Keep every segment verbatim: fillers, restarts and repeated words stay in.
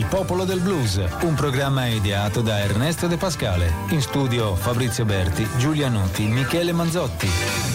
Popolo del Blues, un programma ideato da Ernesto De Pascale. In studio Fabrizio Berti, Giulia Nuti, Michele Manzotti.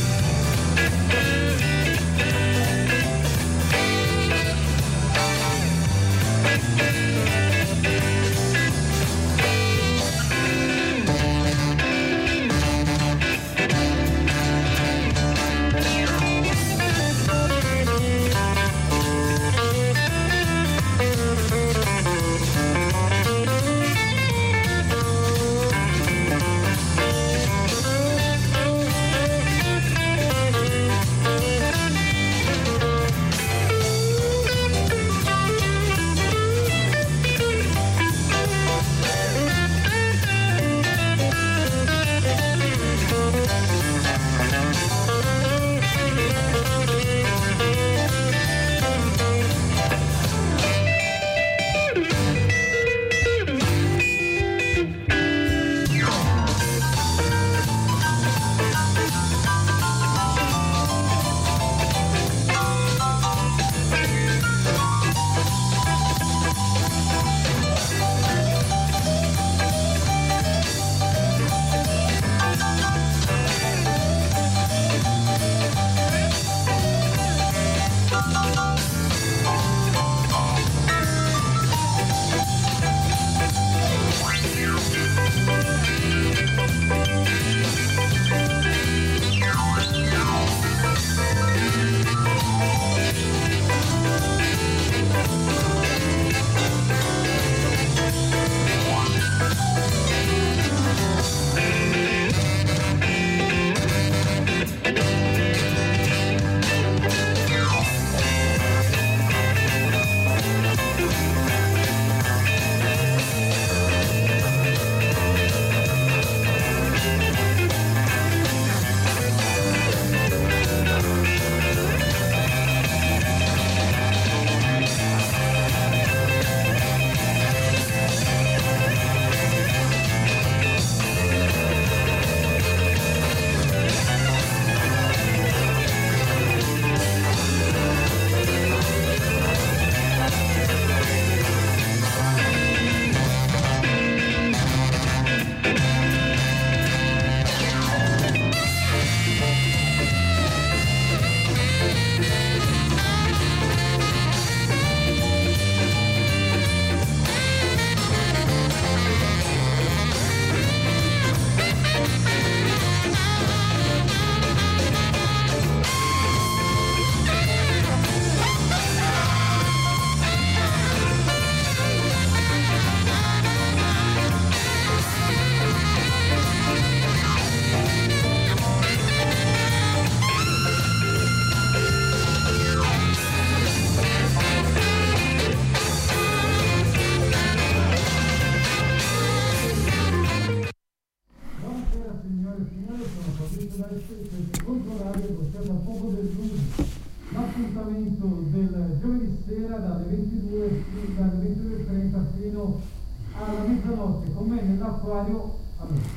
L'appuntamento del giovedì sera dalle ventidue, dalle ventidue e trenta fino alla mezzanotte con me nell'acquario. Allora.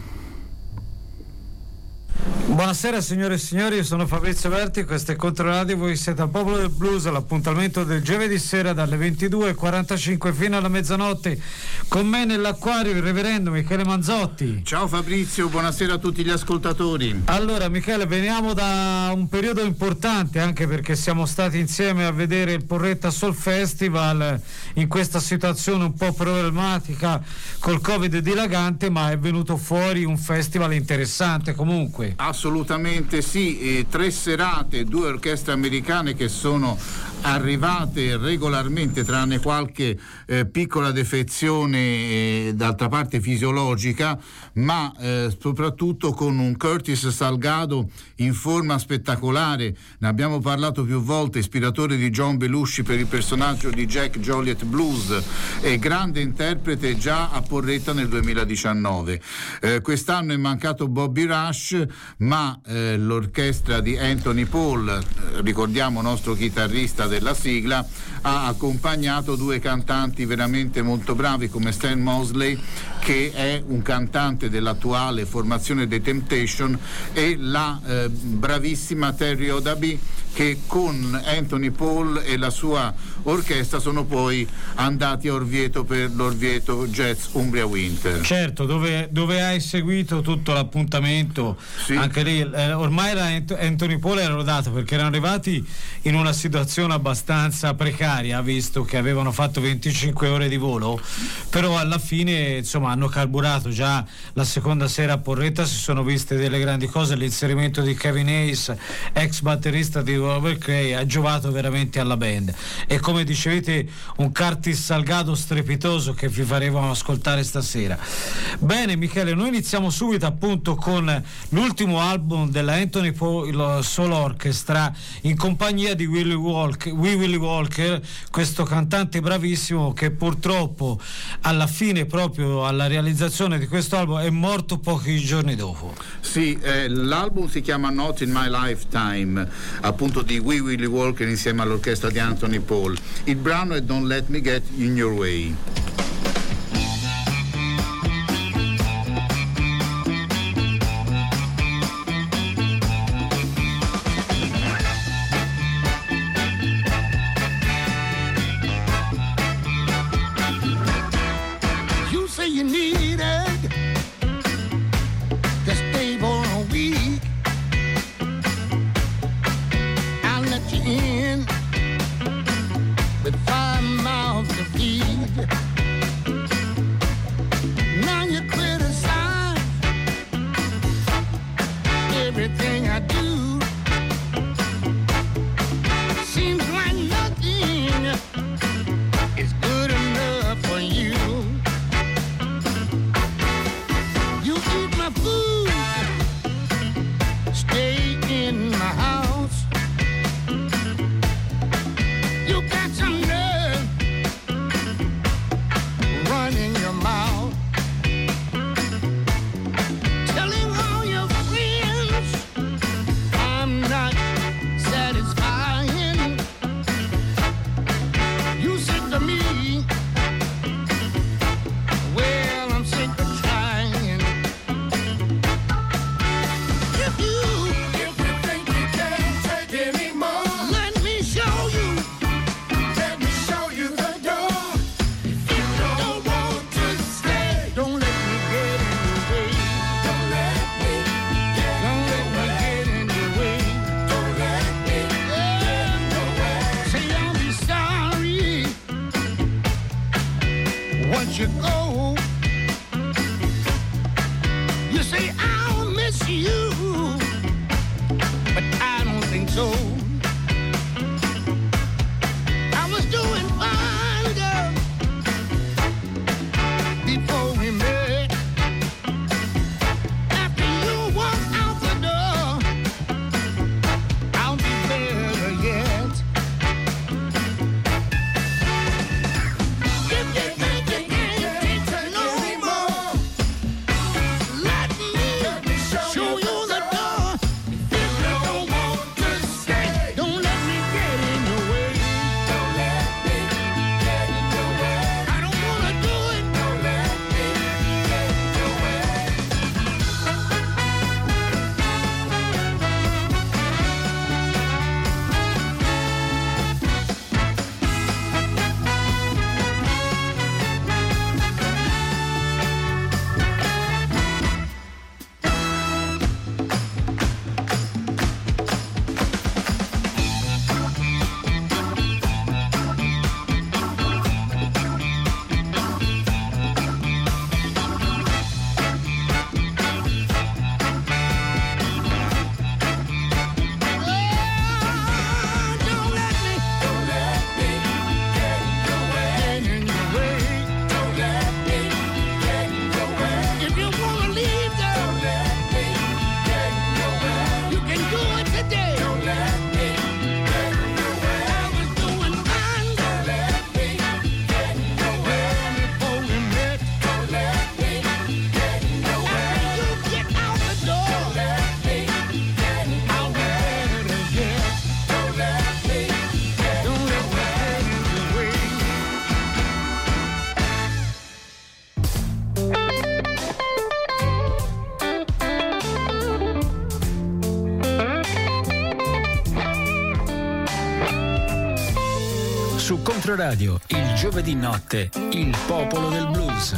Buonasera signore e signori, io sono Fabrizio Berti, questo è Controradio, voi siete al Popolo del Blues, l'appuntamento del giovedì sera dalle ventidue e quarantacinque fino alla mezzanotte. Con me nell'acquario il reverendo Michele Manzotti. Ciao Fabrizio, buonasera a tutti gli ascoltatori. Allora Michele, veniamo da un periodo importante, anche perché siamo stati insieme a vedere il Porretta Soul Festival in questa situazione un po' problematica col Covid dilagante, ma è venuto fuori un festival interessante comunque. Assolutamente sì, e tre serate, due orchestre americane che sono arrivate regolarmente, tranne qualche eh, piccola defezione eh, d'altra parte fisiologica, ma eh, soprattutto con un Curtis Salgado in forma spettacolare. Ne abbiamo parlato più volte, ispiratore di John Belushi per il personaggio di Jack Joliet Blues e grande interprete già a Porretta nel duemiladiciannove. Eh, quest'anno è mancato Bobby Rush, ma eh, l'orchestra di Anthony Paul, eh, ricordiamo nostro chitarrista della sigla, ha accompagnato due cantanti veramente molto bravi come Stan Mosley, che è un cantante dell'attuale formazione dei Temptation, e la eh, bravissima Terry O'Daby, che con Anthony Paul e la sua orchestra sono poi andati a Orvieto per l'Orvieto Jazz Umbria Winter. Certo, dove, dove hai seguito tutto l'appuntamento, sì. Anche lì eh, ormai era Anthony Paul era rodato, perché erano arrivati in una situazione abbastanza precaria, visto che avevano fatto venticinque ore di volo, però alla fine insomma hanno carburato. Già la seconda sera a Porretta si sono viste delle grandi cose, l'inserimento di Kevin Hayes, ex batterista di Robert Cray, ha giovato veramente alla band, e come dicevete un Curtis Salgado strepitoso che vi faremo ascoltare stasera. Bene Michele, noi iniziamo subito appunto con l'ultimo album della Anthony Paul Soul Orchestra in compagnia di Willie Walker, Wee Willie Walker, questo cantante bravissimo che purtroppo alla fine, proprio alla realizzazione di questo album, è morto pochi giorni dopo. Sì, eh, l'album si chiama Not in My Lifetime, appunto di Wee Willie Walker insieme all'orchestra di Anthony Paul. Il brano è Don't Let Me Get in Your Way. You say you need it to stay for a week. I'll let you in with five mouths to feed. Now you criticize everything I do. Seems like nothing is good enough for you. You eat my food, stay in my house. You got some nerve running your mouth, telling all your friends I'm not satisfying. You sick of me, well I'm sick of trying. If you, if you think you can't take anymore, let me show you. Let me show you the door. If you don't want to stay, don't let me get in your way. Don't let me get, don't let me get in your way. Don't let me get in your way. Say I'll be sorry once you go. You say I'll miss you, but I don't think so. I was doing fine, girl, before we met. After you walk out the door, I'll be better yet. If you think you can't take it no more, let me show you the door. If you don't want to stay, Su Controradio, il giovedì notte, il popolo del blues.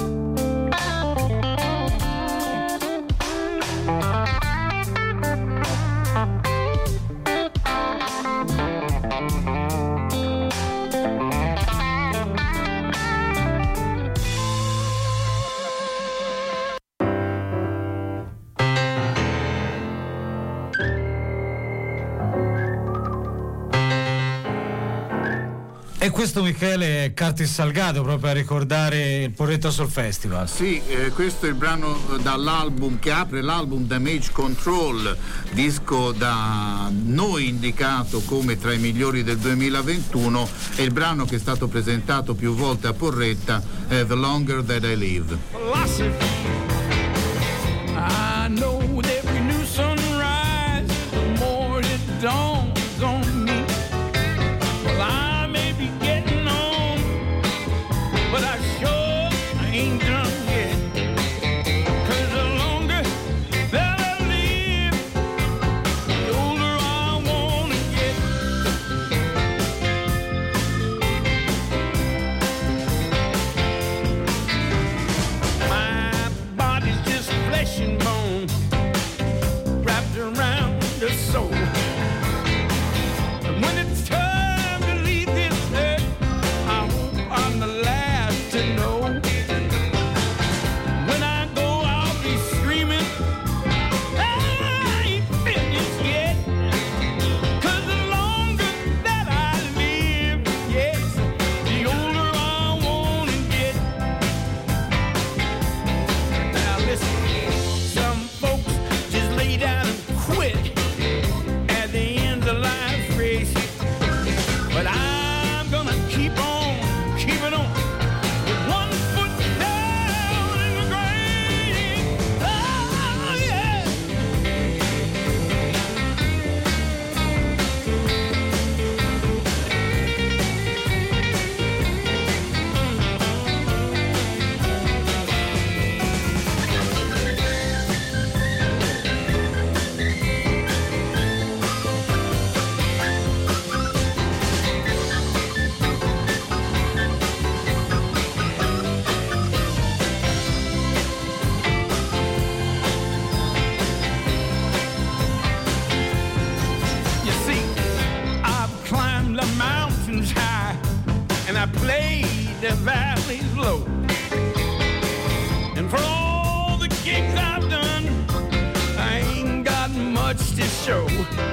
E questo, Michele, è Curtis Salgado, proprio a ricordare il Porretta Soul Festival. Sì, eh, questo è il brano dall'album che apre l'album Damage Control, disco da noi indicato come tra i migliori del duemilaventuno, è il brano che è stato presentato più volte a Porretta, eh, The Longer That I Live. I know that every new sunrise, the more it dawns on me. Well, I may be getting on, but I sure ain't done yet. 'Cause the longer that I live, the older I wanna get. My body's just flesh and bone, wrapped around the soul. And when it's time to leave this earth, I hope I'm the last to know. When I go, I'll be screaming, I ain't finished yet. 'Cause the longer that I live, yes, the older I wanna get. Now listen, some folks just lay down and quit at the end of life's race. But I'm gonna keep on, keeping on, with one foot down in the grave. Oh, yeah. You see, I've climbed the mountains high, and I played the valleys low. And for all the gigs I've done, I ain't got much to show.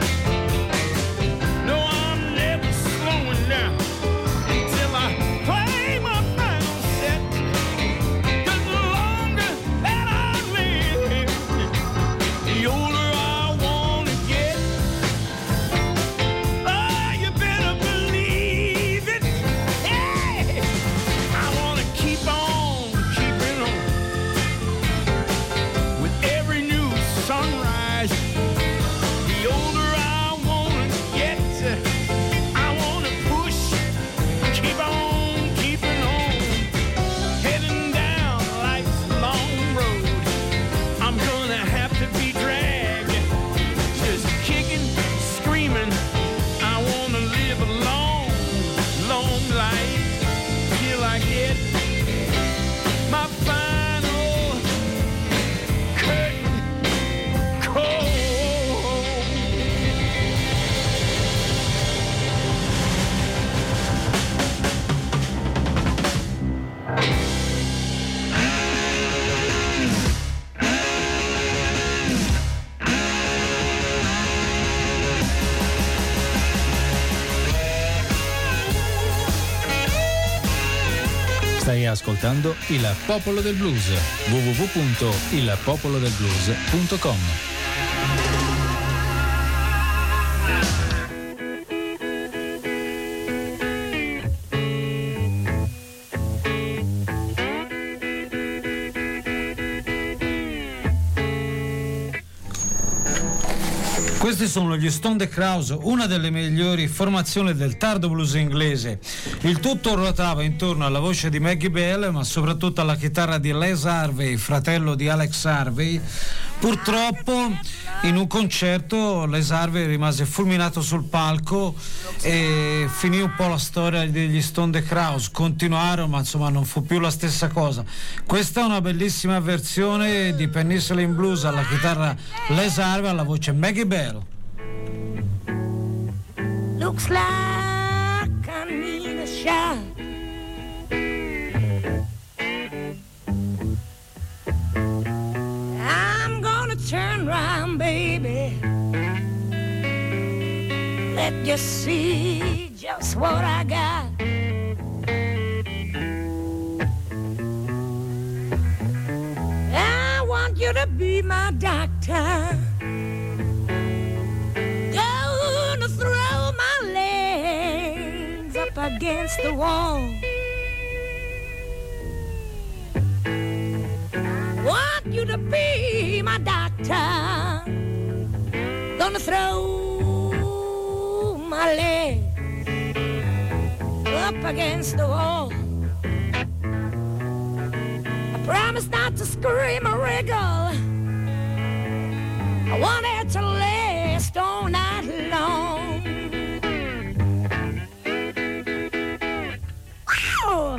No, I'm never slowing down until I play my final set. 'Cause the longer that I live, the older I wanna get. Oh, you better believe it. Hey, I wanna keep on keeping on with every new sunrise. The older I wanna get, I wanna push, keep on keeping on, heading down life's long road. I'm gonna have to be dragged, just kicking, screaming. I wanna live a long, long life till I get my final curtain call. Stai ascoltando Il Popolo del Blues. w w w punto il popolo del blues punto com. Questi sono gli Stone the Crows, una delle migliori formazioni del tardo blues inglese. Il tutto ruotava intorno alla voce di Maggie Bell, ma soprattutto alla chitarra di Les Harvey, fratello di Alex Harvey, Purtroppo in un concerto Les Harvey rimase fulminato sul palco e finì un po' la storia degli Stone the Crows. Continuarono, ma insomma non fu più la stessa cosa. Questa è una bellissima versione di Penicillin Blues alla chitarra Les Harvey, alla voce Maggie Bell. Looks like I need a shot. I'm gonna turn round, baby. Let you see just what I got. I want you to be my doctor. Gonna throw my legs up against the wall. Want you to be my doctor. Gonna throw my legs up against the wall. I promise not to scream or wriggle. I want it to last all night long. Wow.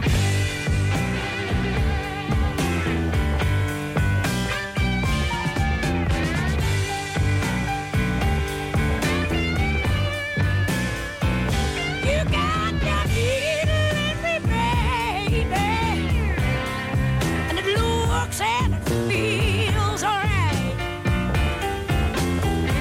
You got your needle in me, baby, and it looks and it feels alright.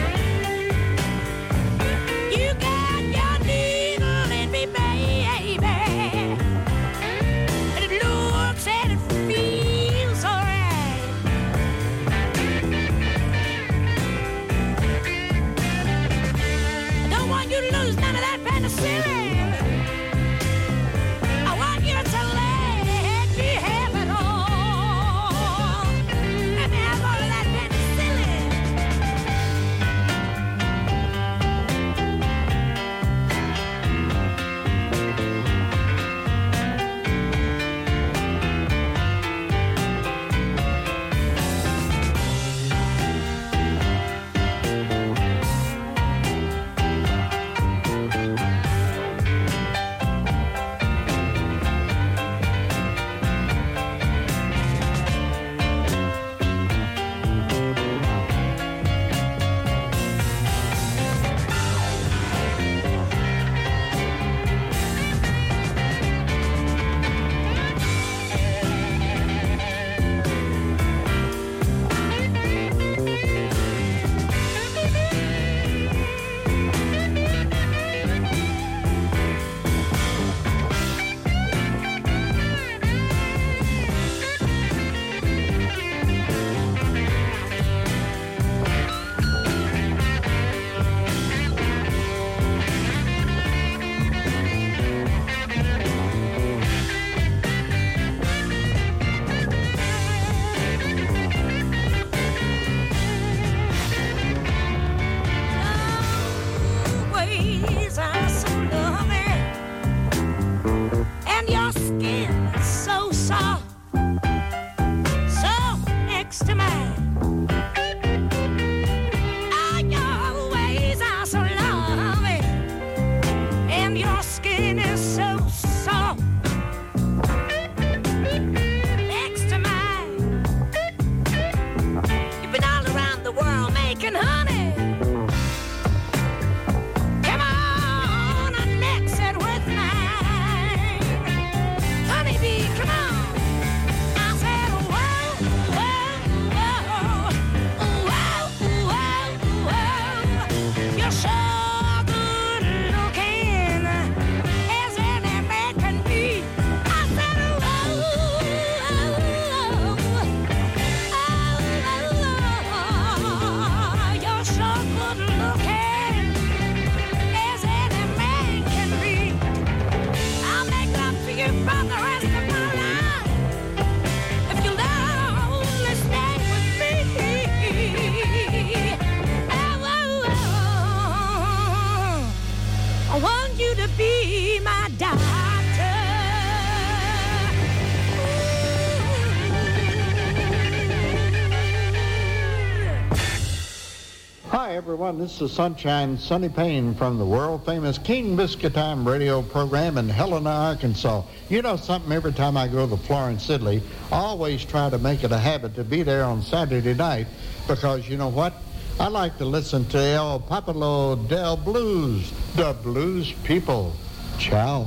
Hi, everyone. This is Sunshine Sonny Payne from the world-famous King Biscuit Time radio program in Helena, Arkansas. You know something, every time I go to Florence, Italy, I always try to make it a habit to be there on Saturday night because, you know what? I like to listen to El Popolo del Blues, the blues people. Ciao.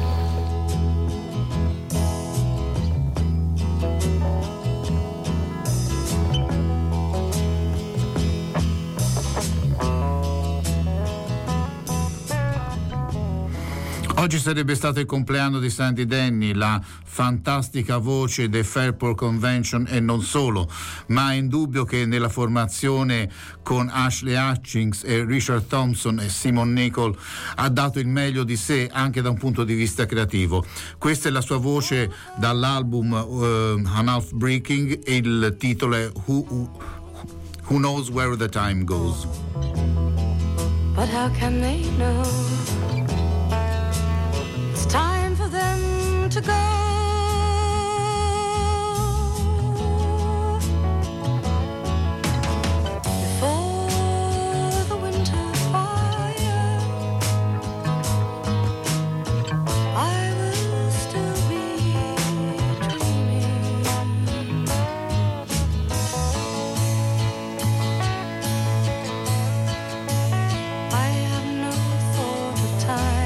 Oggi sarebbe stato il compleanno di Sandy Denny, la fantastica voce dei Fairport Convention e non solo, ma è indubbio che nella formazione con Ashley Hutchings e Richard Thompson e Simon Nicol ha dato il meglio di sé anche da un punto di vista creativo. Questa è la sua voce dall'album uh, An Half Breaking e il titolo è Who, Who Knows Where the Time Goes. But how can they know? It's time for them to go. Before the winter fire, I will still be dreaming. I have no thought of time.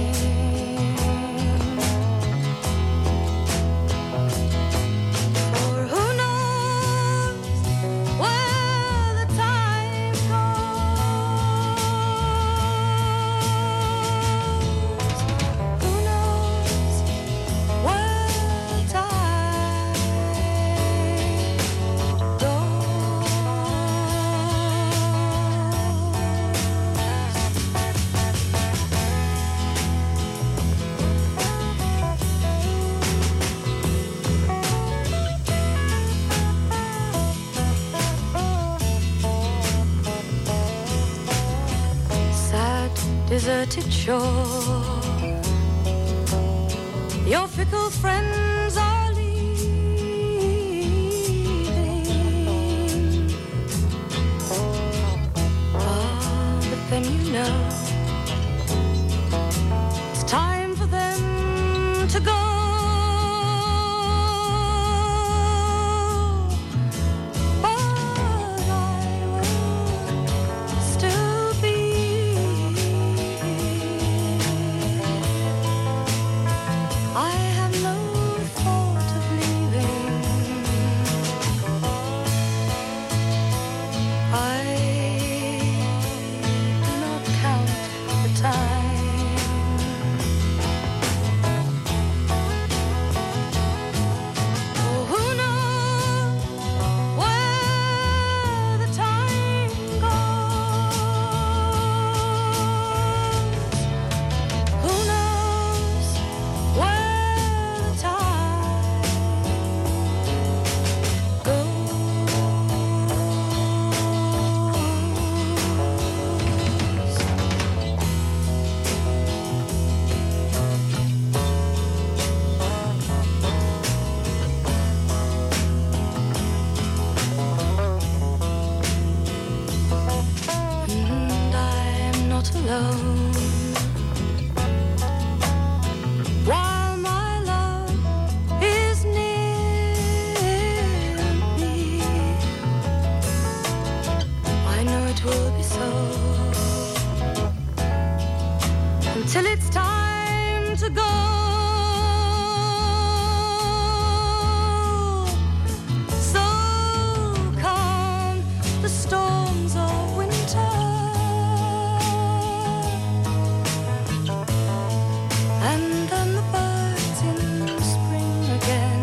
Deserted shore, your fickle friends are leaving. Ah, but then you know it's time for them to go. But I will still be. I have no thought of leaving. I do not count the time. Oh, who knows where the time goes? Who knows where the time goes? And I'm not alone. While my love is near me, I know it will be so until it's time to go. So come the storms of winter, and then the birds in spring again.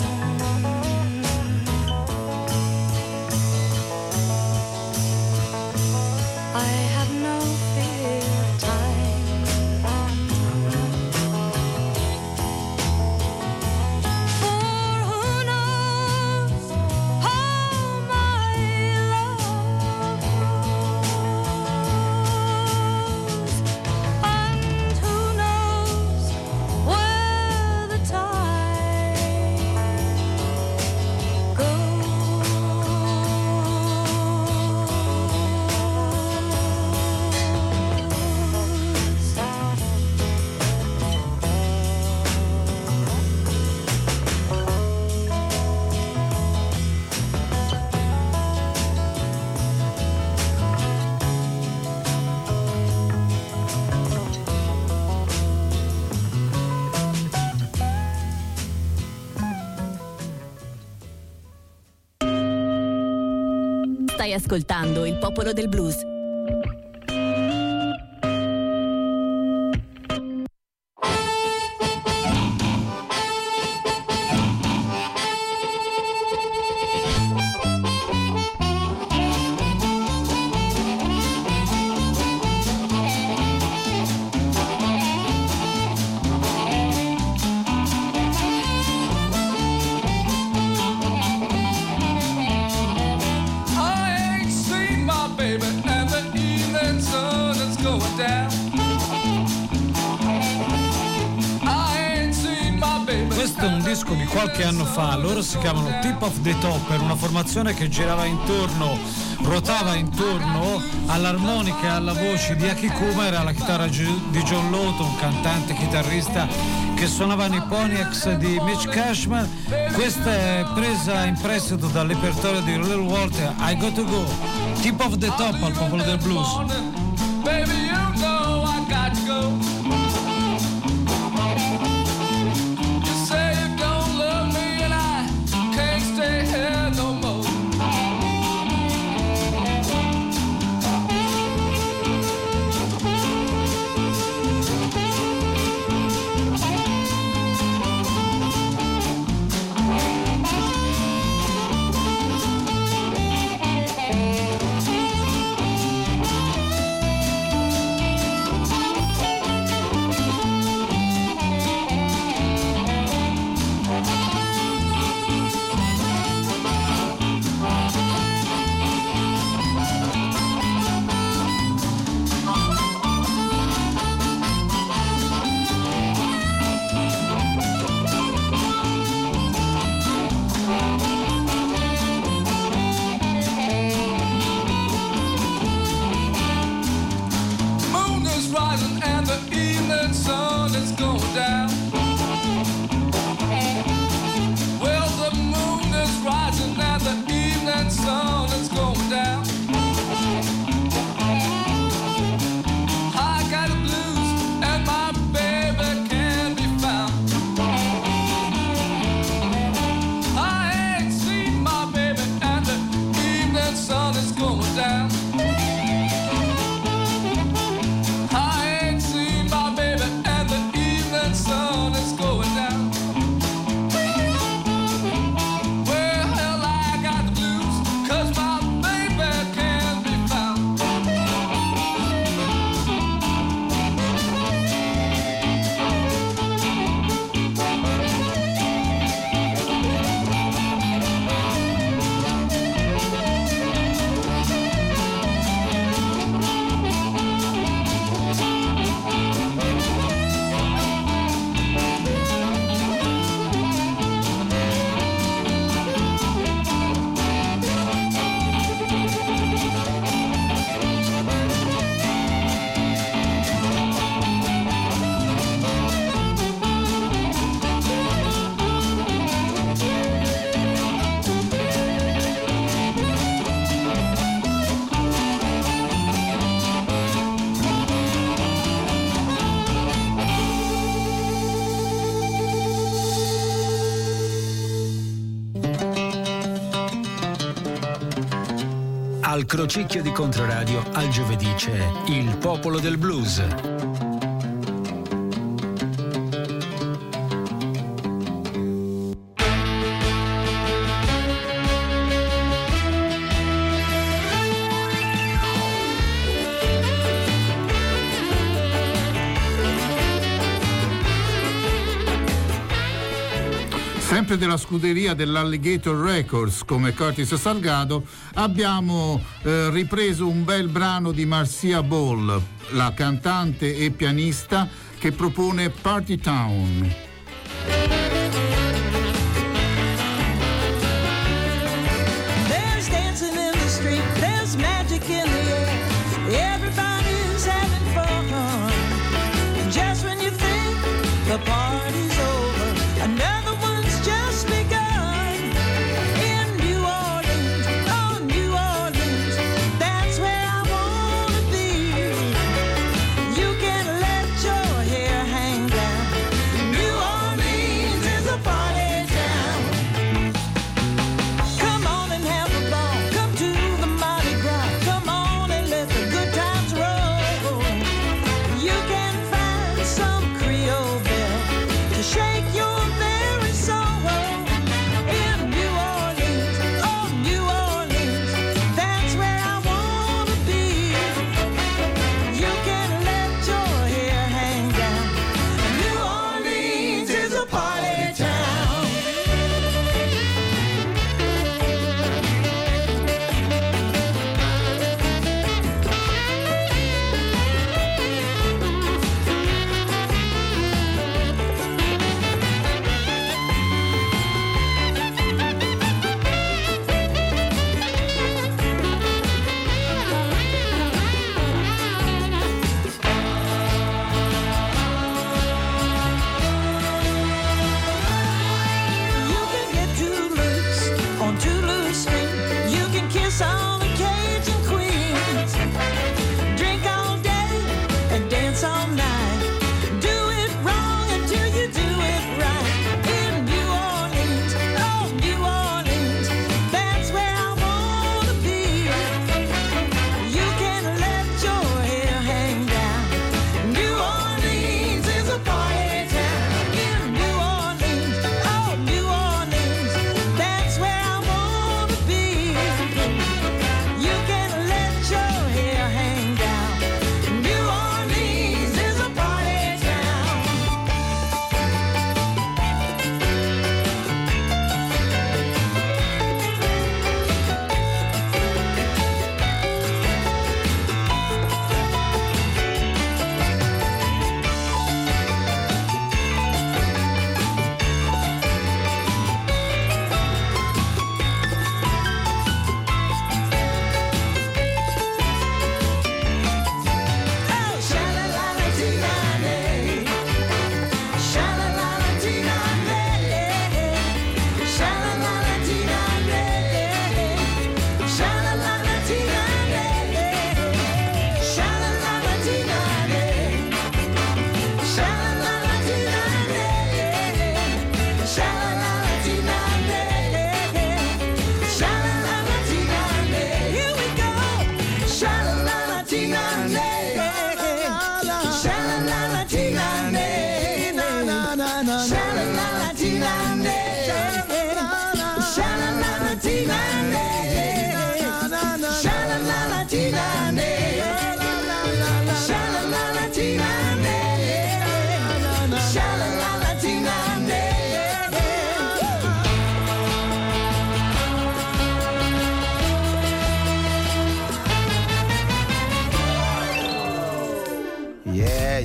I have no fear of time. For who knows how my love grows, and who knows where the time goes. Stai ascoltando Il Popolo del Blues. Questo è un disco di qualche anno fa, loro si chiamano Tip of the Top, era una formazione che girava intorno, ruotava intorno all'armonica e alla voce di Aki Kumar, alla chitarra di John Lawton, un cantante chitarrista che suonava nei Poniacs di Mitch Cashman. Questa è presa in prestito dal repertorio di Little Walter, I Got to Go, Tip of the Top al Popolo del Blues. Baby, you know I got to go. You say you don't love me and I can't stay here no more. Al crocicchio di Controradio al giovedì c'è Il Popolo del Blues. Sempre della scuderia dell'Alligator Records come Curtis Salgado abbiamo eh, ripreso un bel brano di Marcia Ball, la cantante e pianista che propone Party Town. There's dancing in the street, there's magic in the air, everybody's having fun. Just when you think the party's over, another one's just begun. In New Orleans, oh New Orleans, that's where I wanna be. You can let your hair hang down. New Orleans.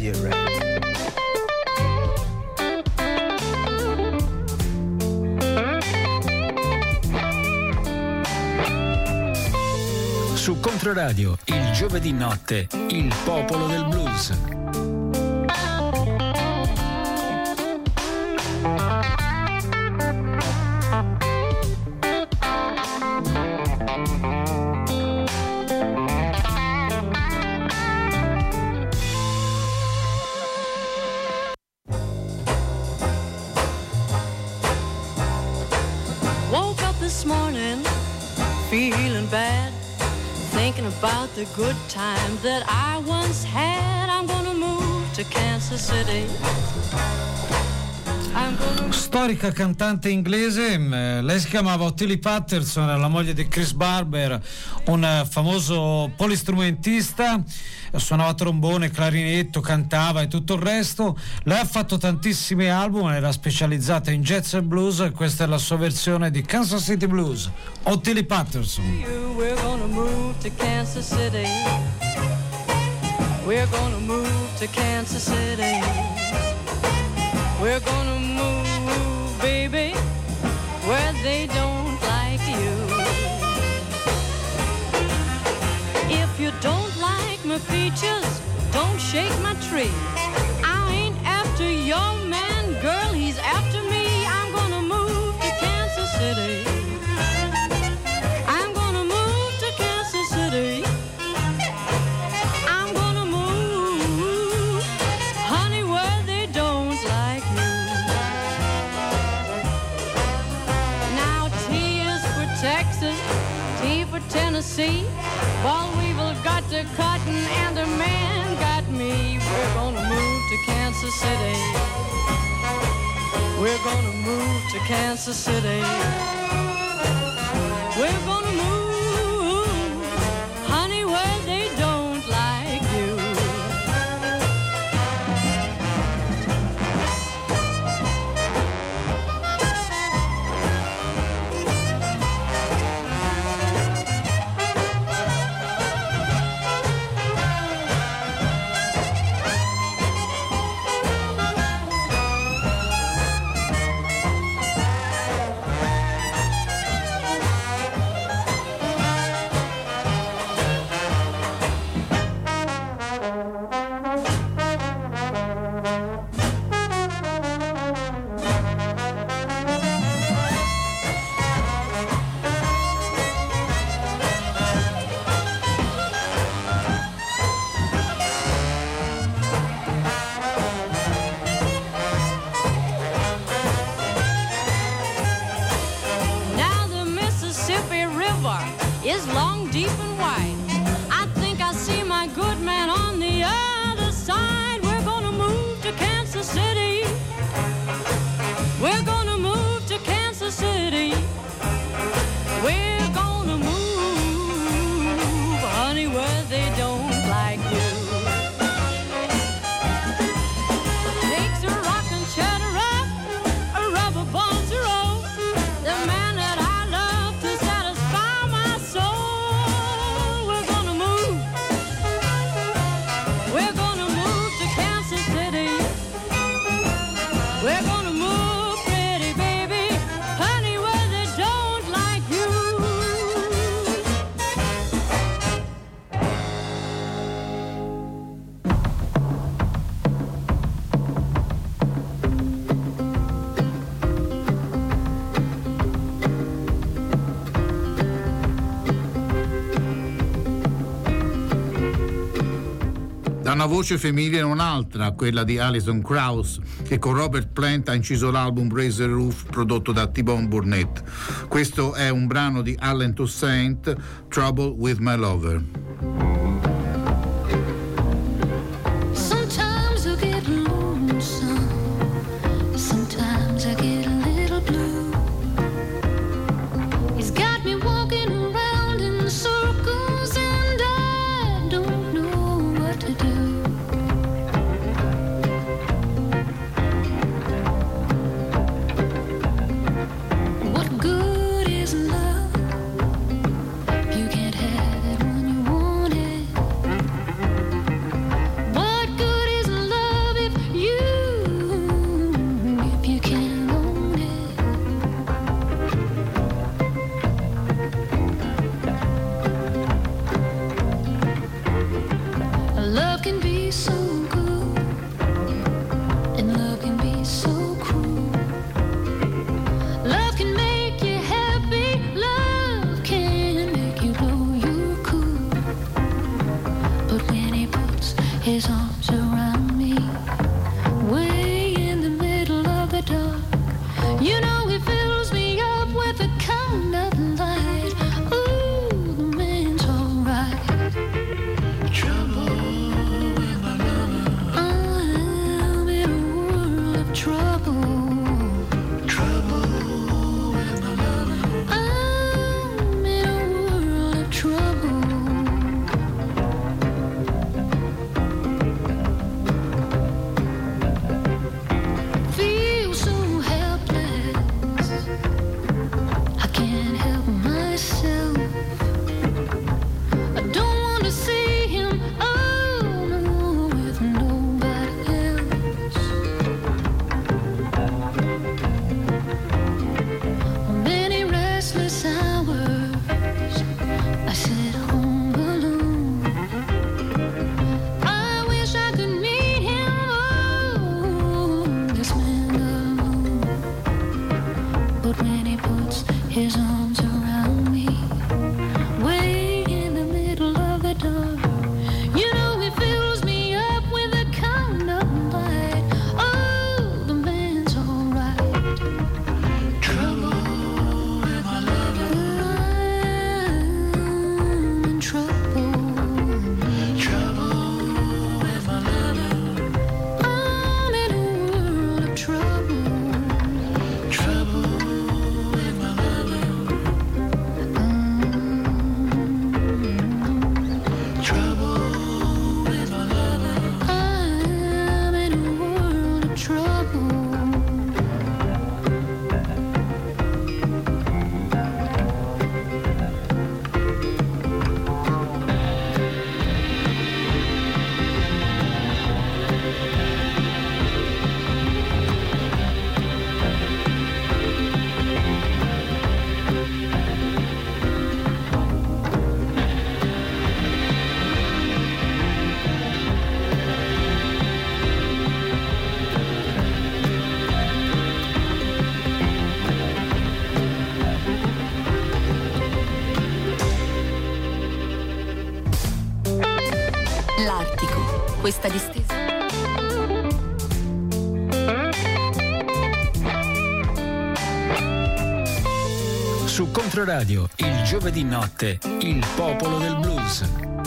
get ready. Su Controradio, il giovedì notte, il popolo del blues. Woke up this morning feeling bad, thinking about the good time that I once had. I'm gonna move to Kansas City. I'm gonna... Storica cantante inglese, mh, lei si chiamava Ottilie Patterson, era la moglie di Chris Barber, un eh, famoso polistrumentista, suonava trombone, clarinetto, cantava e tutto il resto. Lei ha fatto tantissimi album, era specializzata in jazz e blues, e questa è la sua versione di Kansas City Blues, Ottilie Patterson. We're gonna move to Kansas City. We're gonna move to Kansas City. We're gonna move, baby, where they don't like you. If you don't like my peaches, don't shake my tree. I ain't after your man, girl, he's after me. I'm gonna move to Kansas City. I'm gonna move to Kansas City. I'm gonna move, honey, where they don't like you. Now T is for Texas, T for Tennessee. Ball weevil got the cotton and the man got me. We're gonna move to Kansas City. We're gonna move to Kansas City. We're gonna move, honey, where they don't like you. Now the Mississippi River is long, deep, and wide. I think I see my good man on the other side. We're gonna move to Kansas City. We're gonna move to Kansas City. We're gonna move, honey, where they don't like you. Takes a rockin' cheddar up, a rubber ball to roll. The man that I love to satisfy my soul. We're gonna move. We're gonna move to Kansas City. We're gonna move, pretty baby, honey, where they don't like you. Da una voce femminile a un'altra, quella di Alison Krauss, che con Robert Plant ha inciso l'album Raise the Roof prodotto da T-Bone Burnett. Questo è un brano di Allen Toussaint, Trouble with My Lover. Sometimes I get lonesome, sometimes I get a little blue. He's got me walking around in circles and I don't know what to do. What good is love? You can't have it when you want L'Artico, questa distesa. Su Controradio, il giovedì notte, il popolo del blues.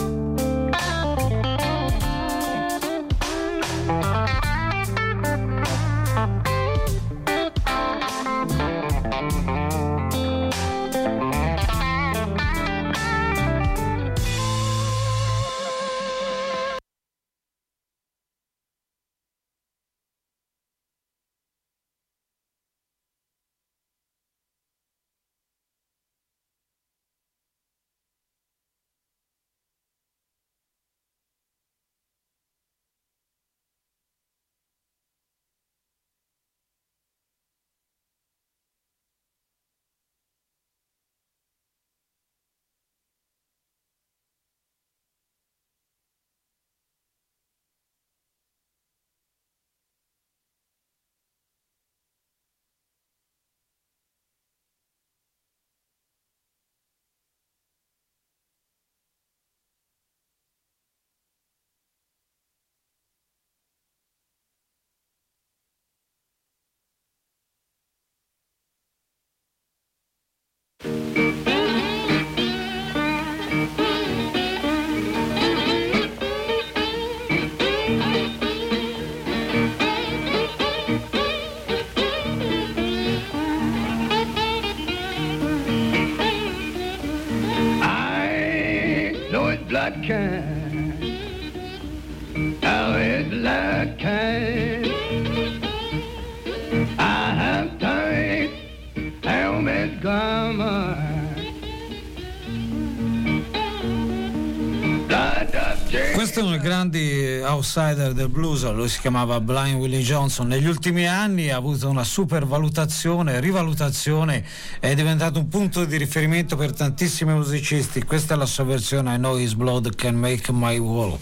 blood kind. Oh, it's blood kind. I have died, helmet gone. Questo è uno dei grandi outsider del blues, lui si chiamava Blind Willie Johnson. Negli ultimi anni ha avuto una supervalutazione, rivalutazione, è diventato un punto di riferimento per tantissimi musicisti. Questa è la sua versione I Know His Blood Can Make My Wall.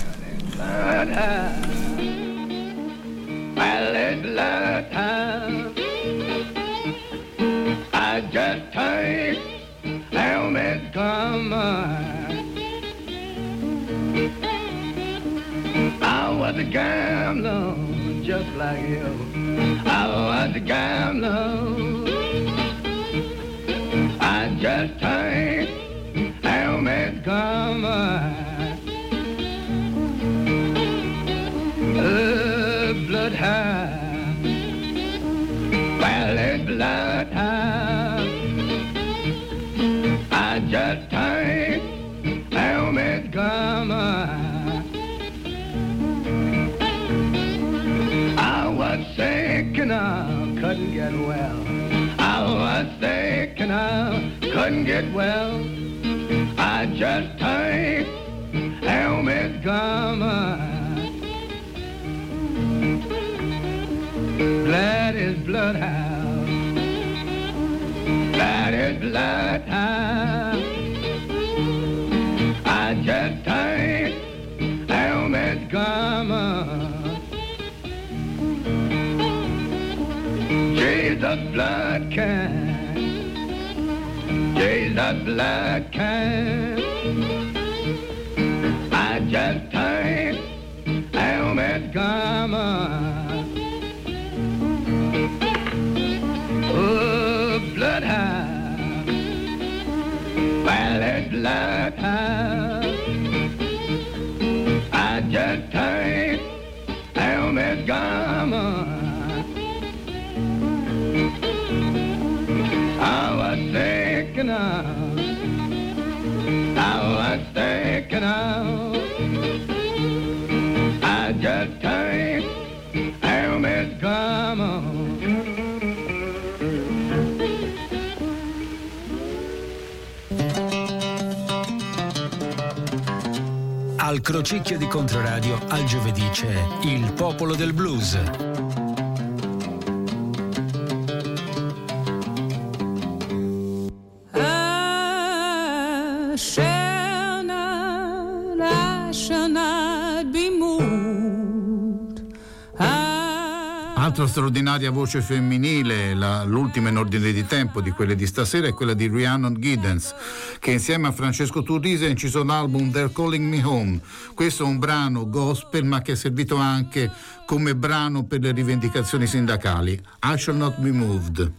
I just take helmet come. I was a gambler, just like you. I was a gambler. I just ain't helmet come. Uh, bloodhound, well, it's bloodhound. I just ain't helmet come. Sick and I couldn't get well. I was sick and I couldn't get well. I just take helmet gum. Glad is bloodhound. Glad is bloodhound. I just take helmet gum. Jesus blood can, Jesus blood can. I just take helmet gum. Oh, bloodhound, violet bloodhound. I just take helmet gum. I was thinking of, I was thinking of, I just take helmet come on. Al crocicchio di Controradio, al giovedì c'è il popolo del blues. Un'altra straordinaria voce femminile, la, l'ultima in ordine di tempo di quelle di stasera, è quella di Rhiannon Giddens, che insieme a Francesco Turrisi ha inciso l'album They're Calling Me Home. Questo è un brano gospel, ma che è servito anche come brano per le rivendicazioni sindacali. I Shall Not Be Moved.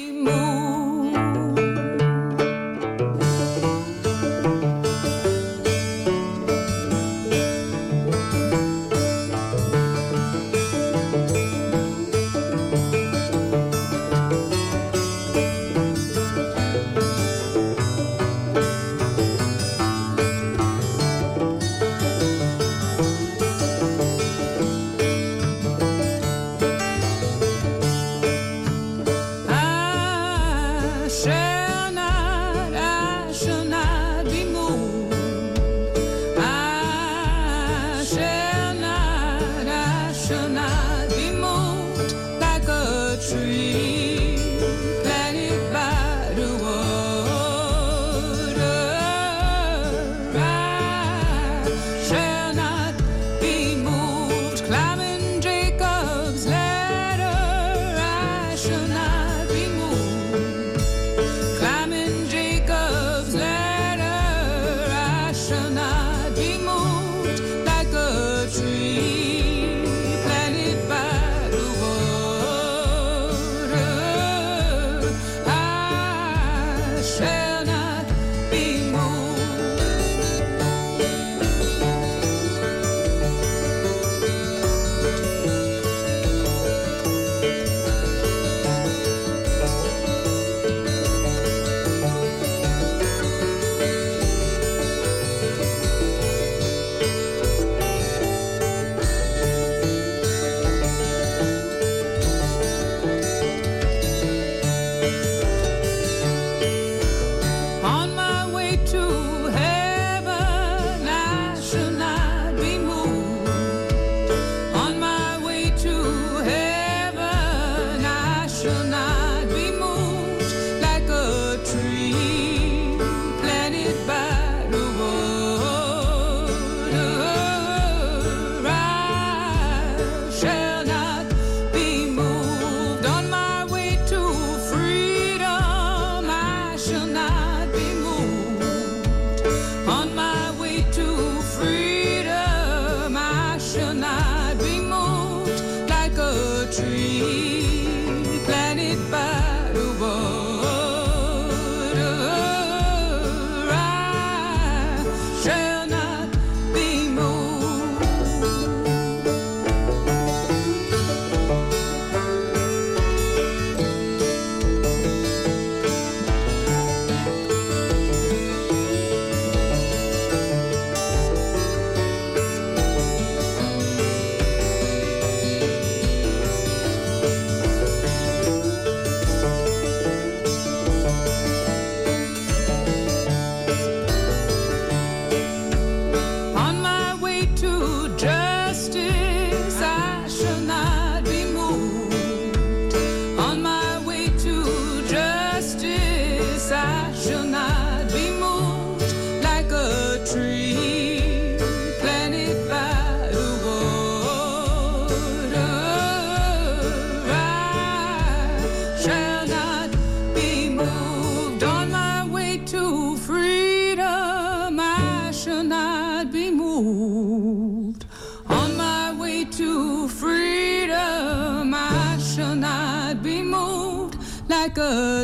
like a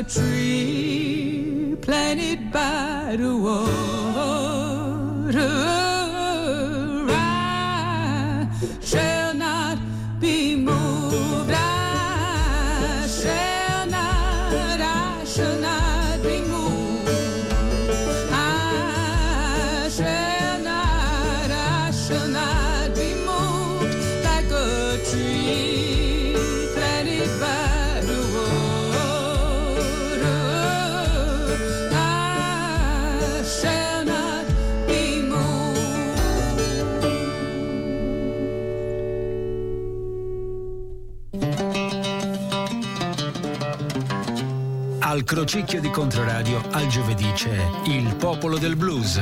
tree planted by the water. I shall not be moved. I shall not, I shall not be moved. I shall not, I shall not be moved like a tree planted by the water. I shall not be Al crocicchio di Controradio al giovedì c'è Il Popolo del Blues.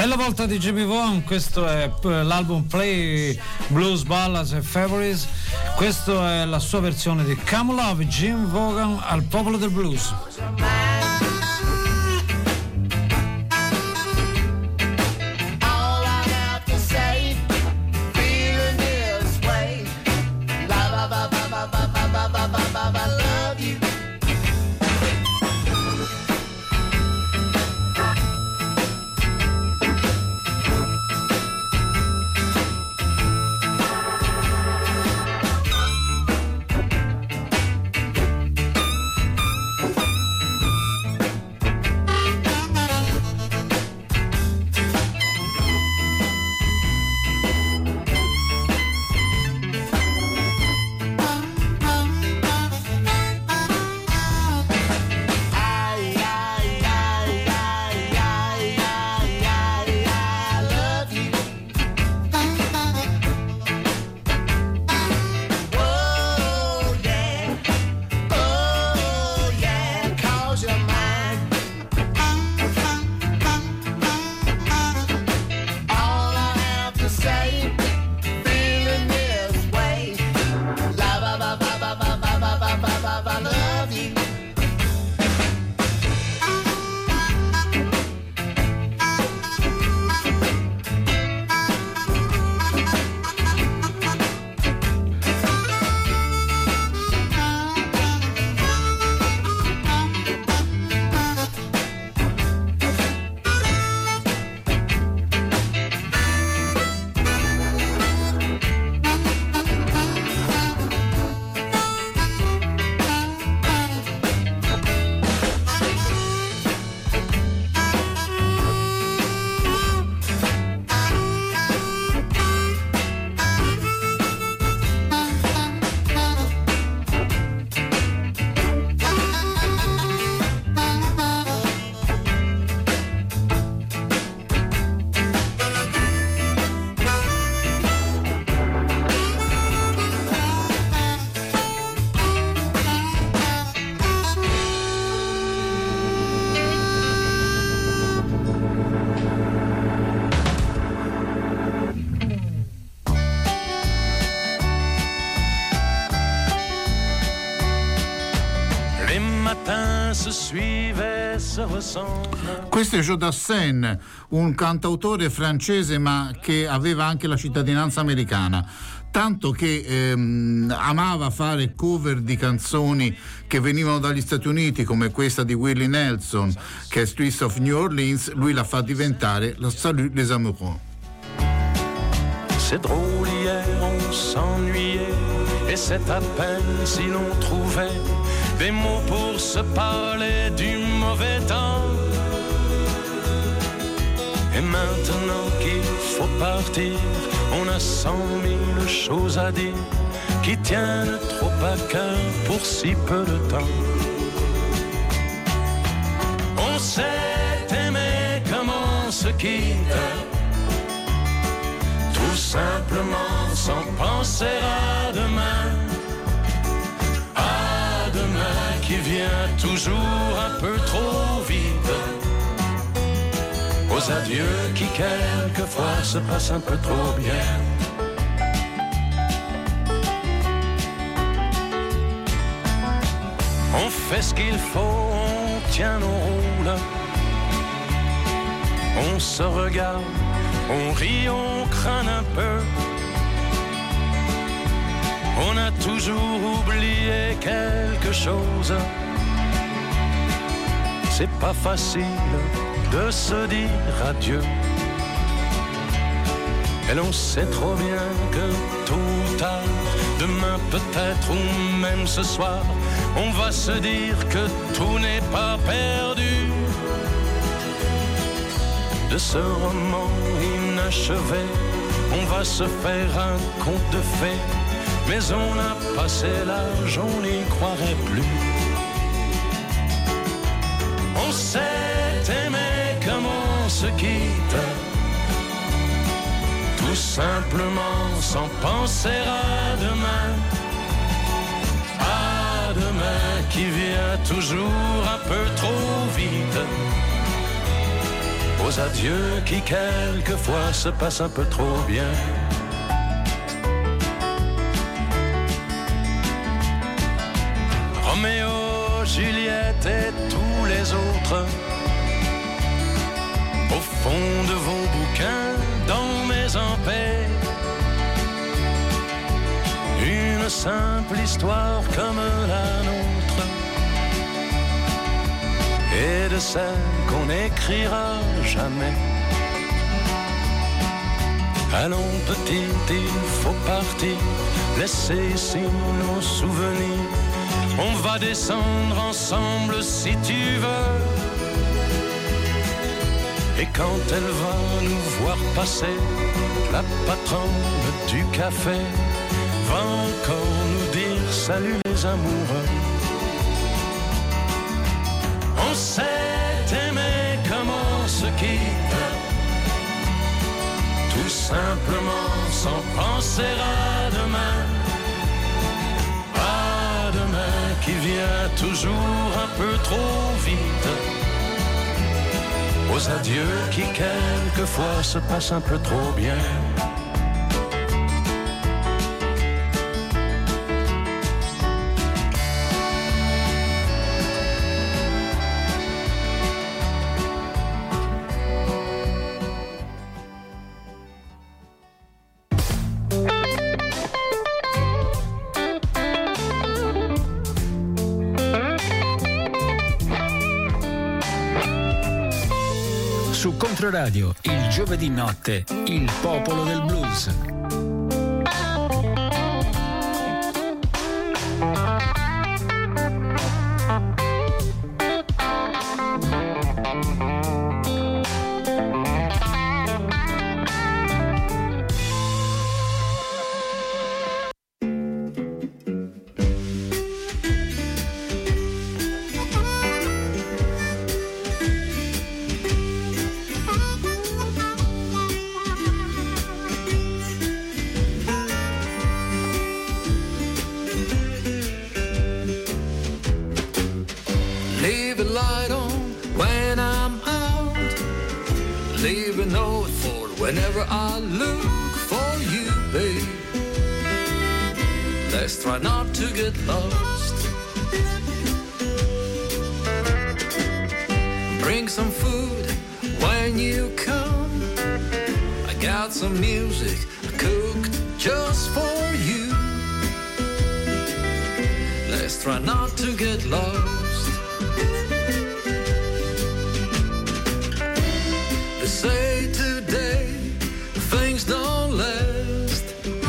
È la volta di Jimmy Vaughan, questo è l'album Play Blues Ballads and Favorites, questa è la sua versione di Come Love, Jim Vaughan al popolo del blues. Questo è Joe Dassin, un cantautore francese ma che aveva anche la cittadinanza americana, tanto che ehm, amava fare cover di canzoni che venivano dagli Stati Uniti, come questa di Willie Nelson che è Streets of New Orleans. Lui la fa diventare la Salut les Amoureux. C'est drôle, hier on s'ennuyait et c'est à peine si l'on trouvait des mots pour se parler du mauvais temps. Et maintenant qu'il faut partir, on a cent mille choses à dire qui tiennent trop à cœur pour si peu de temps. On s'est aimé comme on se quitte, tout simplement sans penser à demain. À demain qui vient toujours un peu trop vite, aux adieux qui quelquefois se passent un peu trop bien. On fait ce qu'il faut, on tient nos rôles, on se regarde, on rit, on craint un peu. On a toujours oublié quelque chose. C'est pas facile de se dire adieu. Et l'on sait trop bien que tôt ou tard, demain peut-être ou même ce soir, on va se dire que tout n'est pas perdu. De ce roman inachevé, on va se faire un conte de fées. Mais on a passé l'âge, on n'y croirait plus. On s'est aimé comme on se quitte, tout simplement sans penser à demain. À demain qui vient toujours un peu trop vite, aux adieux qui quelquefois se passent un peu trop bien. Roméo, Juliette et tous les autres, au fond de vos bouquins, dans mes empais, une simple histoire comme la nôtre, et de celle qu'on n'écrira jamais. Allons petite, il faut partir, laisser ici nos souvenirs. On va descendre ensemble si tu veux. Et quand elle va nous voir passer, la patronne du café va encore nous dire salut les amoureux. On s'est aimé comme on se quitte, tout simplement sans penser à demain. À demain qui vient toujours un peu trop vite, aux adieux qui quelquefois se passent un peu trop bien. Su Controradio, il giovedì notte, il popolo del blues. Leave a light on when I'm out. Leave a note for whenever I look for you, babe. Let's try not to get lost. Bring some food when you come. I got some music cooked just for you. Let's try not to get lost. They say today things don't last.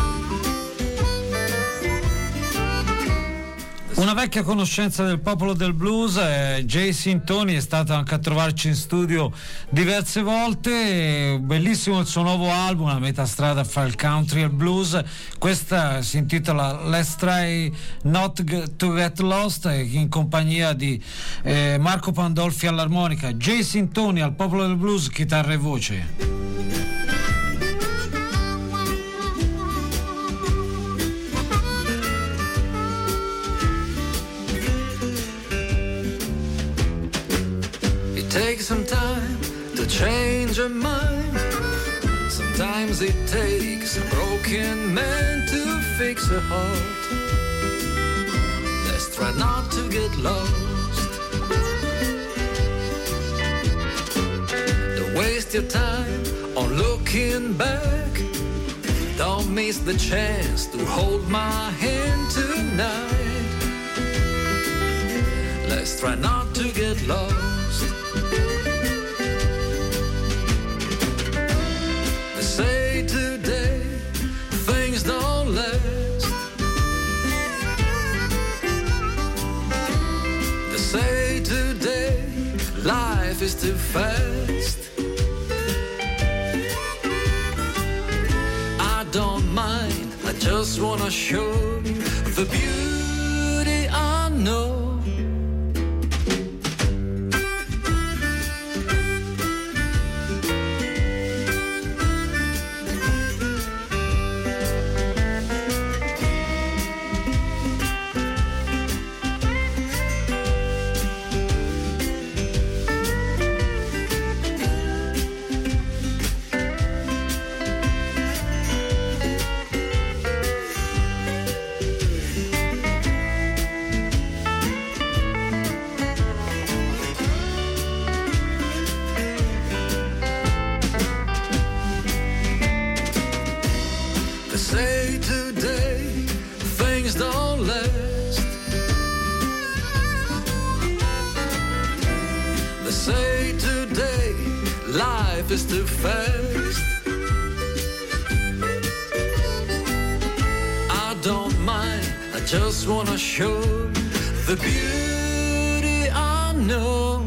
Una vecchia conoscenza del popolo del blues, eh, Jason Tony, è stato anche a trovarci in studio diverse volte. Bellissimo il suo nuovo album, a metà strada fra il country e il blues. Questa si intitola Let's Try Not G- to Get Lost, in compagnia di eh, Marco Pandolfi all'armonica, Jason Tony al popolo del blues, chitarra e voce. Take some time to change your mind. Sometimes it takes a broken man to fix a heart. Let's try not to get lost. Don't waste your time on looking back. Don't miss the chance to hold my hand tonight. Let's try not to get lost. Say today things don't last. They say today life is too fast. I don't mind, I just wanna show you the beauty I know. is too fast. I don't mind, I just wanna show the beauty I know.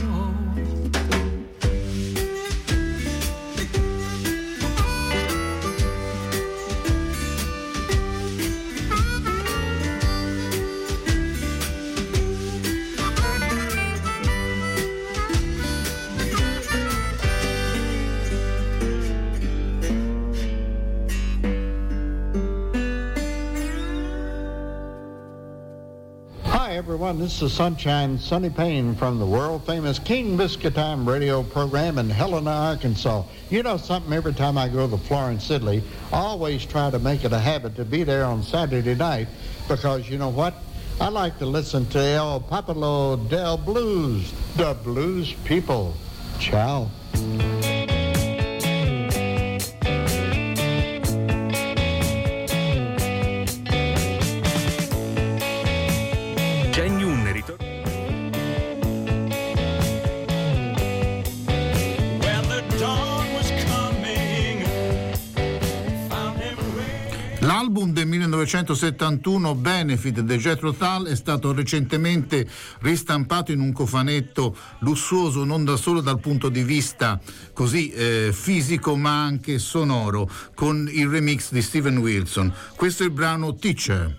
Everyone, this is Sunshine Sonny Payne from the world-famous King Biscuit Time radio program in Helena, Arkansas. You know something, every time I go to Florence, Italy, I always try to make it a habit to be there on Saturday night because, you know what? I like to listen to El Popolo del Blues, the blues people. Ciao. L'album del millenovecentosettantuno Benefit de Jethro Tull è stato recentemente ristampato in un cofanetto lussuoso non da solo dal punto di vista così eh, fisico ma anche sonoro, con il remix di Steven Wilson. Questo è il brano Teacher.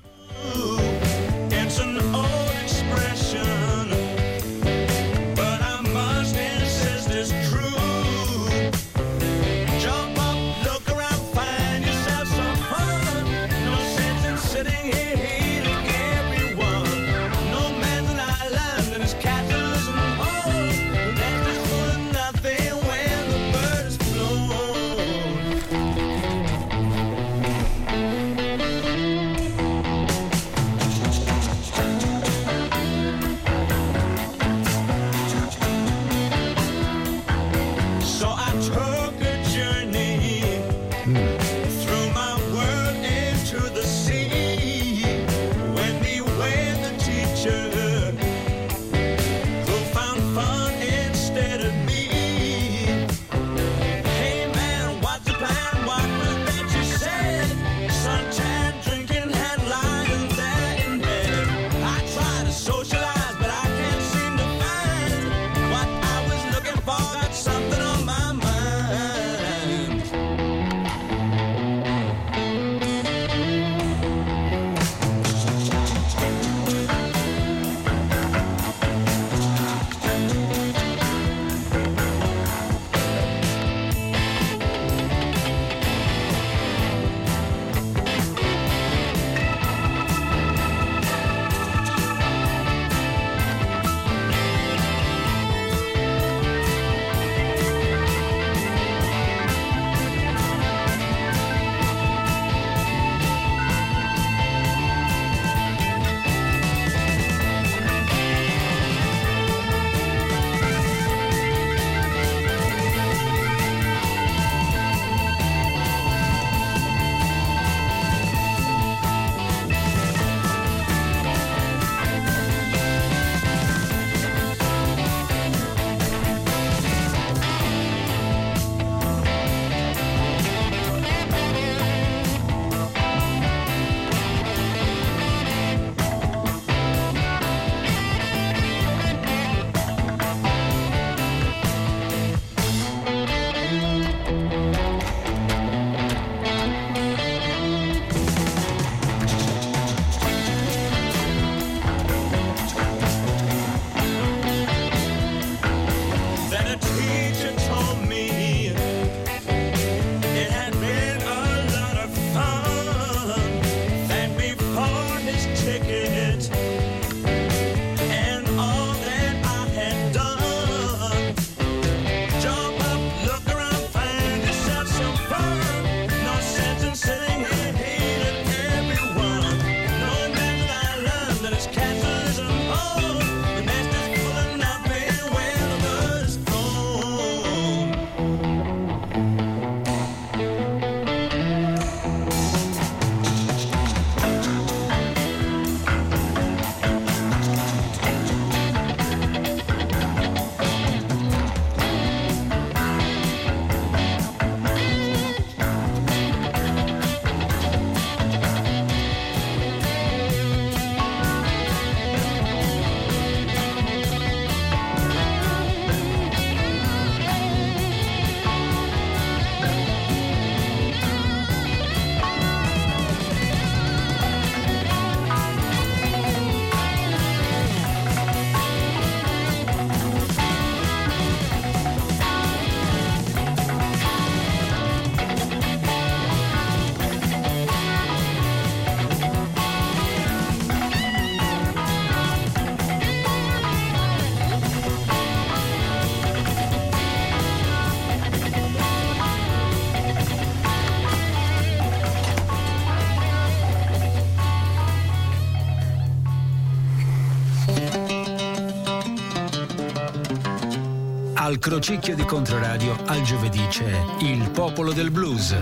Al Crocicchio di Controradio al giovedì c'è Il Popolo del Blues.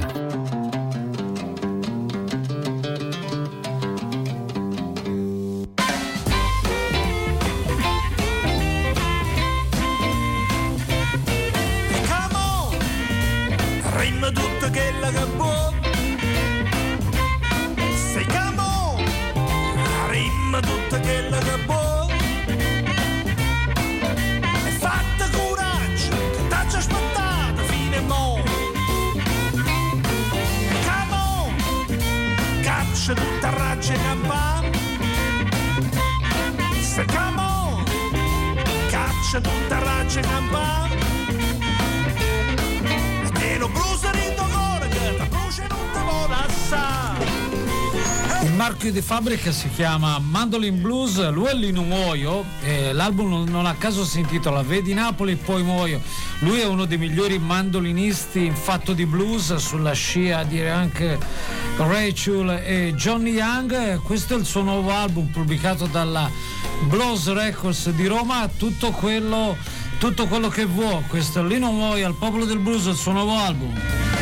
Rimma tutta quella che può. Sei camo, rimma tutta quella che può. E fatta coraggio, che t'ha già aspettato fino a mo'. Camo, caccia tutta raggia in campà. Sei camo, caccia tutta raggia in campà. Il marchio di fabbrica si chiama Mandolin Blues, lui è Lino Muoio, eh, l'album non, non a caso si intitola Vedi Napoli poi muoio. Lui è uno dei migliori mandolinisti in fatto di blues, sulla scia dire anche Rachel e Johnny Young. Questo è il suo nuovo album pubblicato dalla Blues Records di Roma, tutto quello, tutto quello che vuoi. Questo è Lino Muoio al Popolo del Blues, il suo nuovo album.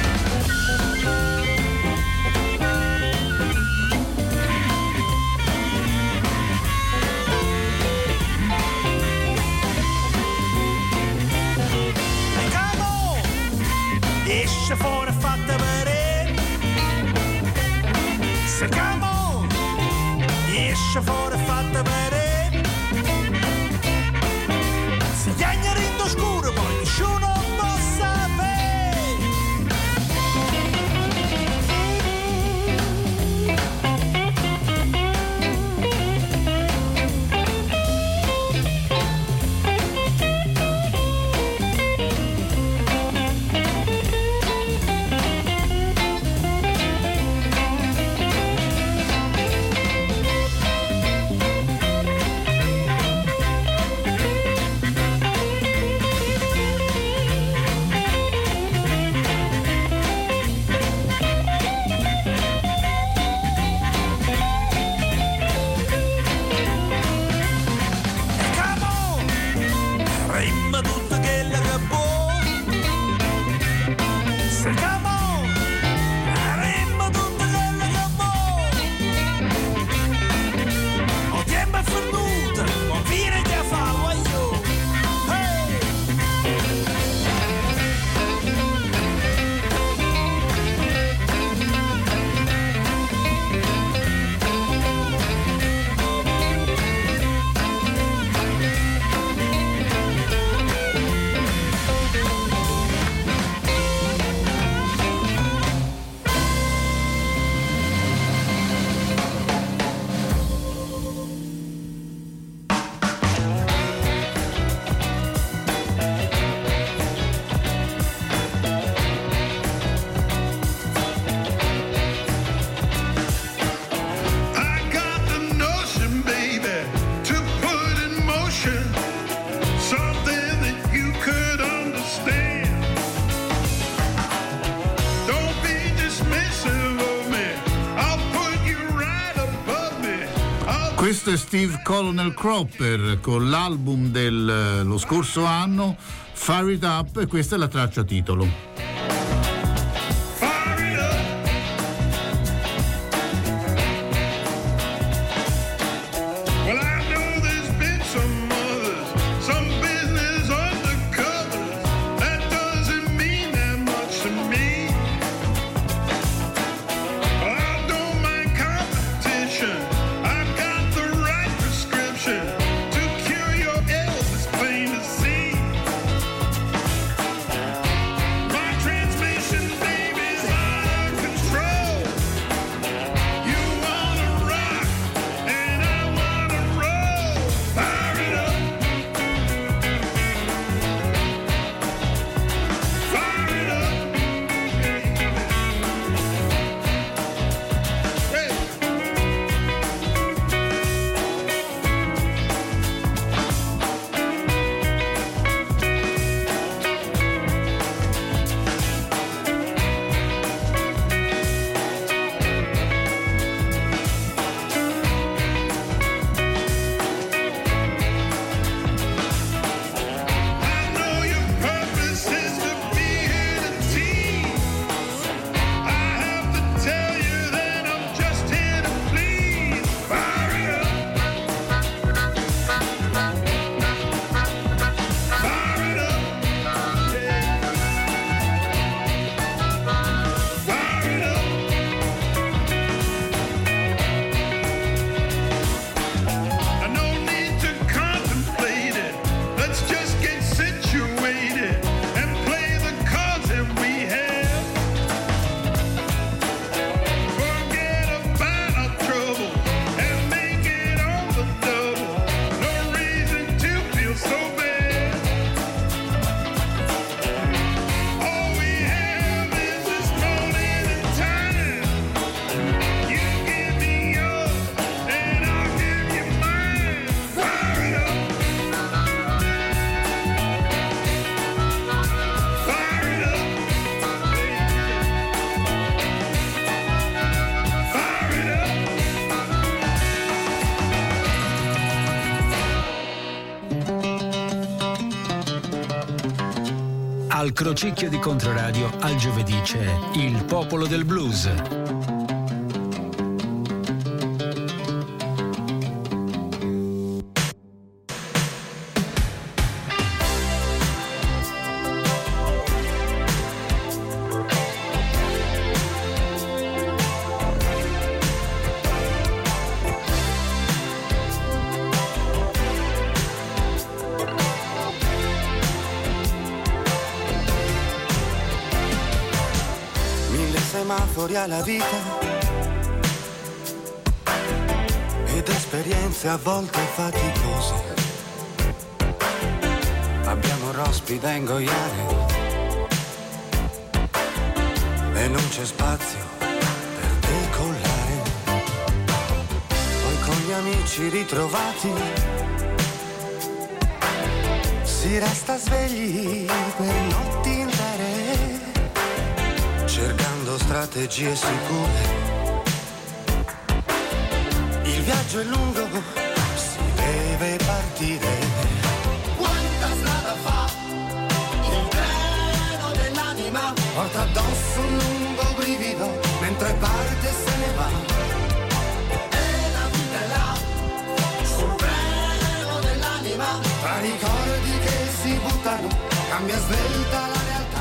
Esce fuori e fatta vedere. Se camo, esce fuori e fatta vedere. Si chiagna rindo scuro, poi nessuno può Questo è Steve Colonel Cropper con l'album dello scorso anno Fire It Up, e questa è la traccia titolo. My Al Crocicchio di Controradio al giovedì c'è Il Popolo del Blues. Semafori alla vita ed esperienze a volte faticose. Abbiamo rospi da ingoiare e non c'è spazio per decollare. Poi con gli amici ritrovati si resta svegli per notti intere, cercando strategie sicure. Il viaggio è lungo, si deve partire. Quanta strada fa il treno dell'anima? Porta addosso un lungo brivido mentre parte e se ne va. E la vita è là, sul treno dell'anima. Tra ricordi che si buttano, cambia svelta la realtà.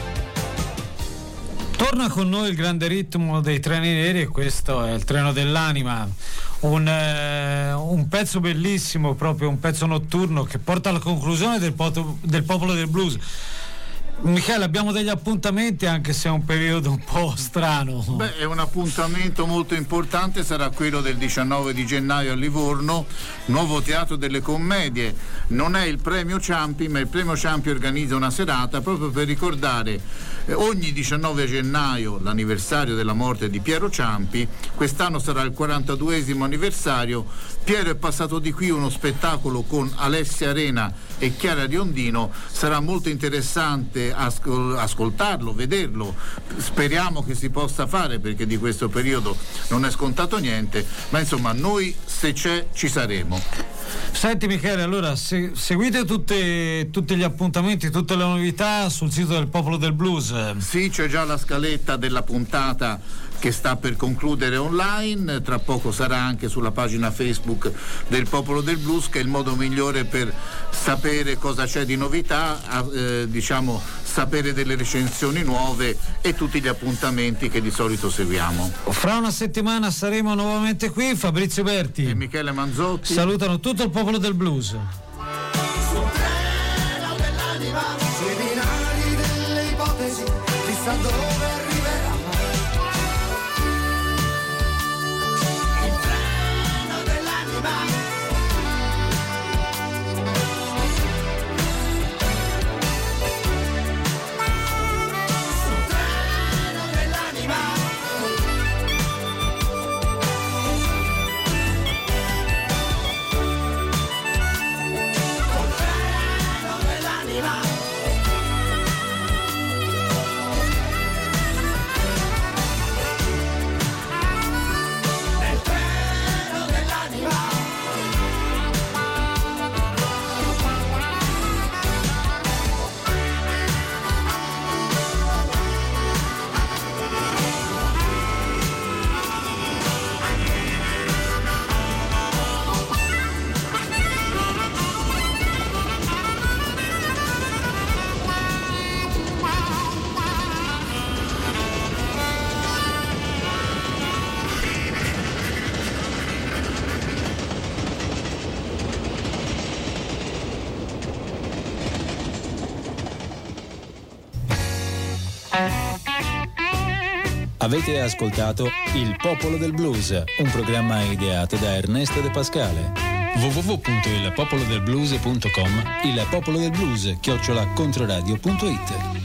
Torna con noi il grande ritmo dei treni neri e questo è il treno dell'anima, un, eh, un pezzo bellissimo, proprio un pezzo notturno che porta alla conclusione del, poto, del Popolo del Blues. Michele, abbiamo degli appuntamenti anche se è un periodo un po' strano. Beh, è un appuntamento molto importante, sarà quello del diciannove di gennaio a Livorno, nuovo teatro delle commedie. Non è il premio Ciampi, ma il premio Ciampi organizza una serata proprio per ricordare eh, ogni diciannove gennaio l'anniversario della morte di Piero Ciampi. Quest'anno sarà il quarantaduesimo anniversario. Piero è passato di qui, uno spettacolo con Alessia Arena e Chiara Riondino, sarà molto interessante ascol- ascoltarlo, vederlo. Speriamo che si possa fare, perché di questo periodo non è scontato niente, ma insomma noi se c'è ci saremo. Senti Michele, allora se, seguite tutte, tutti gli appuntamenti, tutte le novità sul sito del Popolo del Blues. Sì, c'è già la scaletta della puntata che sta per concludere online, tra poco sarà anche sulla pagina Facebook del Popolo del Blues, che è il modo migliore per sapere cosa c'è di novità, eh, diciamo sapere delle recensioni nuove e tutti gli appuntamenti che di solito seguiamo. Fra una settimana saremo nuovamente qui, Fabrizio Berti e Michele Manzotti salutano tutto il Popolo del Blues. Sul treno dell'anima, sui binari delle ipotesi, chissà dove arriverà. il treno dell'anima. Sul treno dell'anima. Col treno dell'anima. Nel treno dell'anima. Avete ascoltato Il Popolo del Blues, un programma ideato da Ernesto De Pascale. w w w punto il popolo del blues punto com, il popolo del blues chiocciola controradio punto it.